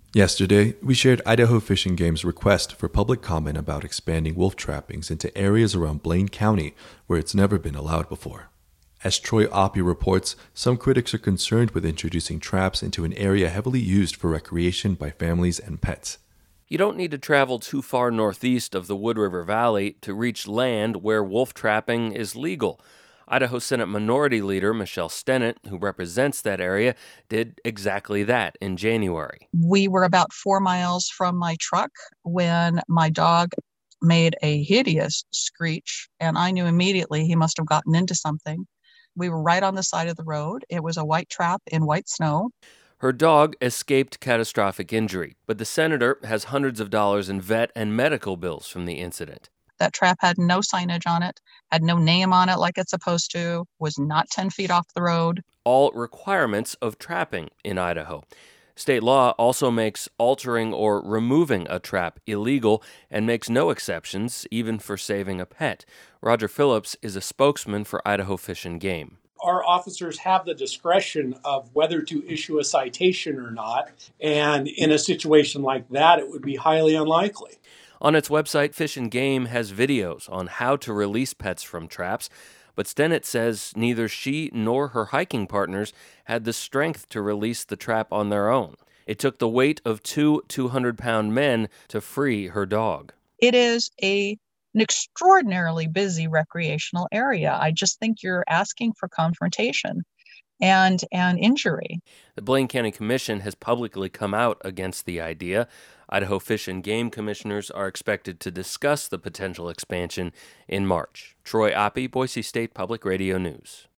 Yesterday, we shared Idaho Fish and Game's request for public comment about expanding wolf trappings into areas around Blaine County where it's never been allowed before. As Troy Oppie reports, some critics are concerned with introducing traps into an area heavily used for recreation by families and pets. You don't need to travel too far northeast of the Wood River Valley to reach land where wolf trapping is legal. Idaho Senate Minority Leader Michelle Stennett, who represents that area, did exactly that in January. We were about 4 miles from my truck when my dog made a hideous screech, and I knew immediately he must have gotten into something. We were right on the side of the road. It was a white trap in white snow. Her dog escaped catastrophic injury, but the senator has hundreds of dollars in vet and medical bills from the incident. That trap had no signage on it, had no name on it like it's supposed to, was not 10 feet off the road. All requirements of trapping in Idaho. State law also makes altering or removing a trap illegal and makes no exceptions, even for saving a pet. Roger Phillips is a spokesman for Idaho Fish and Game. Our officers have the discretion of whether to issue a citation or not, and in a situation like that, it would be highly unlikely. On its website, Fish and Game has videos on how to release pets from traps, but Stennett says neither she nor her hiking partners had the strength to release the trap on their own. It took the weight of two 200-pound men to free her dog. It is an extraordinarily busy recreational area. I just think you're asking for confrontation and injury. The Blaine County Commission has publicly come out against the idea. Idaho Fish and Game commissioners are expected to discuss the potential expansion in March. Troy Oppie, Boise State Public Radio News.